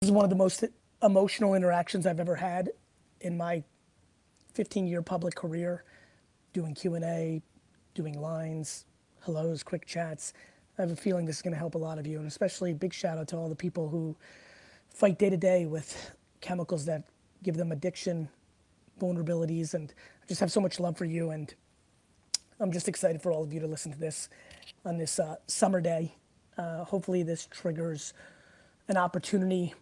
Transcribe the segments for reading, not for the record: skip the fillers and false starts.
This is one of the most emotional interactions I've ever had in my 15-year public career, doing Q&A, doing lines, hellos, quick chats. I have a feeling this is gonna help a lot of you, and especially a big shout out to all the people who fight day to day with chemicals that give them addiction, vulnerabilities, and I just have so much love for you, and I'm just excited for all of you to listen to this on this summer day. Hopefully this triggers an opportunity,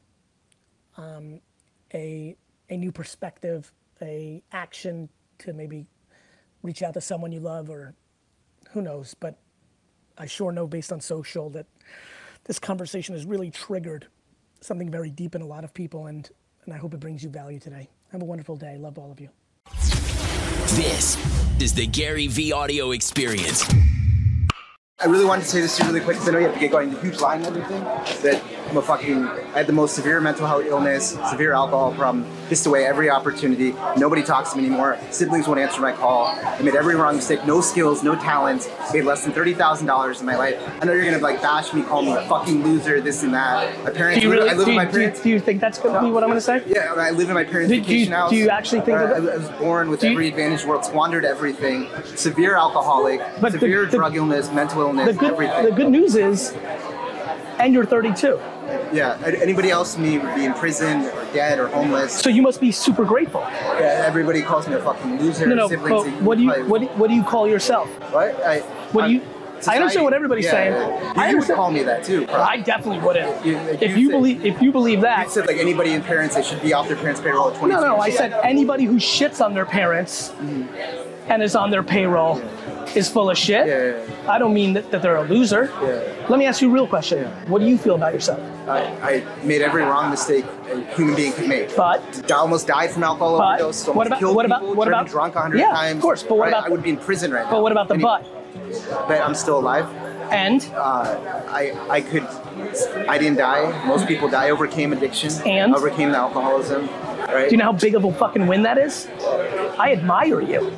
a new perspective, a action to maybe reach out to someone you love, or who knows, but I sure know based on social that this conversation has really triggered something very deep in a lot of people, and I hope it brings you value today. Have a wonderful day. Love all of you. This is the Gary V audio experience. I really wanted to say this to you really quick because I know you have to get going. The huge line and everything. That I had the most severe mental health illness, severe alcohol problem, pissed away every opportunity. Nobody talks to me anymore. Siblings won't answer my call. I made every wrong mistake. No skills, no talent. Made less than $30,000 in my life. I know you're gonna bash me, call me a fucking loser, this and that. My parents. I live with my parents. Do you think that's gonna be what I'm gonna say? Yeah, I live in my parents' vacation house. Do you actually think that? I was born with every advantage in the world, squandered everything. Severe alcoholic, severe drug illness, mental illness, everything. The good news is, and you're 32. Yeah, anybody else than me would be in prison or dead or homeless. So you must be super grateful. Yeah, everybody calls me a fucking loser. No, but what do you call yourself? What? I understand what everybody's saying. You would call me that too. I definitely wouldn't. If you believe that. You said anybody in parents, they should be off their parents' payroll at 22. No, I said anybody who shits on their parents and is on their payroll is full of shit. Yeah. I don't mean that they're a loser. Yeah. Let me ask you a real question. Yeah. What do you feel about yourself? I made every wrong mistake a human being could make. But I almost died from alcohol overdose. What about drunk 100 times? Yeah, of course. But what about? I would be in prison right now. But what about the but? But I'm still alive. And I didn't die. Most people die. Overcame addiction. And overcame the alcoholism. Right? Do you know how big of a fucking win that is? I admire you.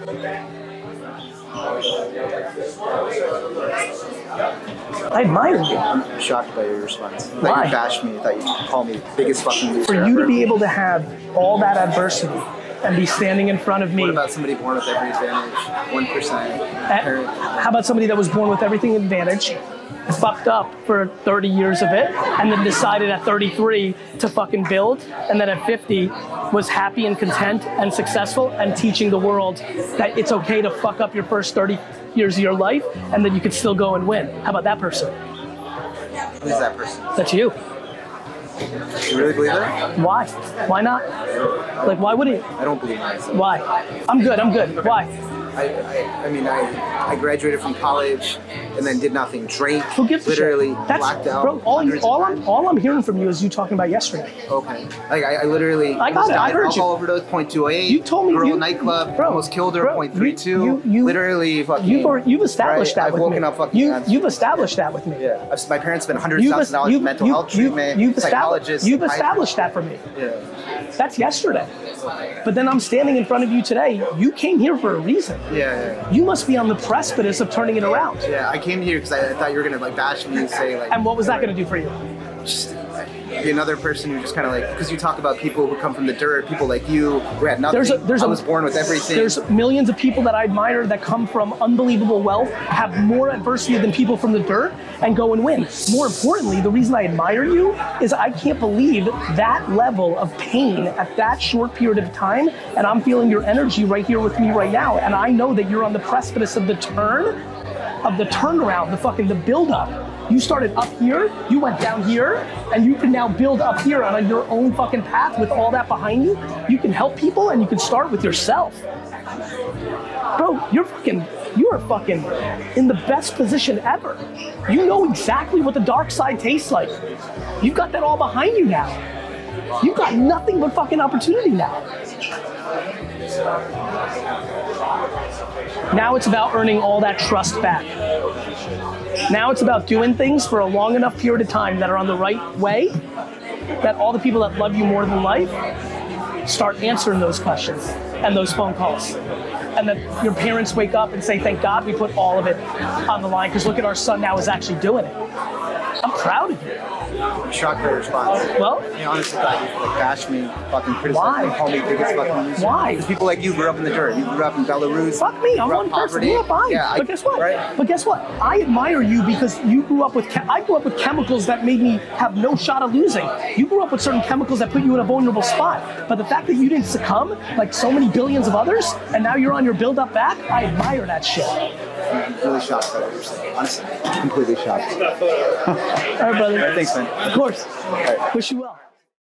I admire you. I'm shocked by your response. Why? That you bashed me. That you call me biggest fucking loser. For you to be able to have all that adversity and be standing in front of me. What about somebody born with every advantage? 1%. How about somebody that was born with everything advantage, fucked up for 30 years of it, and then decided at 33 to fucking build, and then at 50 was happy and content and successful and teaching the world that it's okay to fuck up your first 30 years of your life and that you could still go and win. How about that person? Who's that person? That's you. You really believe that? Why? Why not? Why wouldn't you? I don't believe myself. Why? I'm good. Why? I graduated from college and then did nothing. Drank. Who gives literally a shit? That's, blacked out. Bro, all I'm hearing from you is you talking about yesterday. Okay. I literally. I got it. I heard alcohol overdose. 0.28. You told me. Girl nightclub. Bro, almost killed her. 0.32. You literally fucking. You've established that with me. I've woken up fucking. You've established that with me. Yeah. My parents spent $100,000 in mental health treatment. Psychologists. You've established that for me. Yeah. That's yesterday. But then I'm standing in front of you today. You came here for a reason. Yeah. You must be on the precipice of turning it around. Yeah, I came here because I thought you were gonna bash me and say And what was that gonna do for you? Just be another person who just kind of because you talk about people who come from the dirt, people like you who had nothing. I was born with everything. There's millions of people that I admire that come from unbelievable wealth, have more adversity than people from the dirt, and go and win. More importantly, the reason I admire you is I can't believe that level of pain at that short period of time, and I'm feeling your energy right here with me right now, and I know that you're on the precipice of the turnaround, the build up. You started up here, you went down here, and you can now build up here on your own fucking path with all that behind you. You can help people and you can start with yourself. Bro, you are fucking in the best position ever. You know exactly what the dark side tastes like. You've got that all behind you now. You've got nothing but fucking opportunity now. Now it's about earning all that trust back. Now it's about doing things for a long enough period of time that are on the right way, that all the people that love you more than life start answering those questions and those phone calls. And that your parents wake up and say, thank God we put all of it on the line because look at our son now is actually doing it. I'm proud of you. I'm shocked by your response. Well, I honestly thought you'd like bash me, fucking criticize Why? me, call me biggest fucking loser. Why? Because people like you grew up in the dirt. You grew up in Belarus. fuck me, I'm grew up one person. poverty. Yeah, fine. Yeah, but guess what? Right? But guess what? I admire you because you grew up with. I grew up with chemicals that made me have no shot of losing. You grew up with certain chemicals that put you in a vulnerable spot. But the fact that you didn't succumb like so many billions of others, and now you're on your build-up back, I admire that shit. I'm really shocked by what you're saying. Honestly, completely shocked. All right, brother. All right, thanks, man. Of course. All right. Wish you well.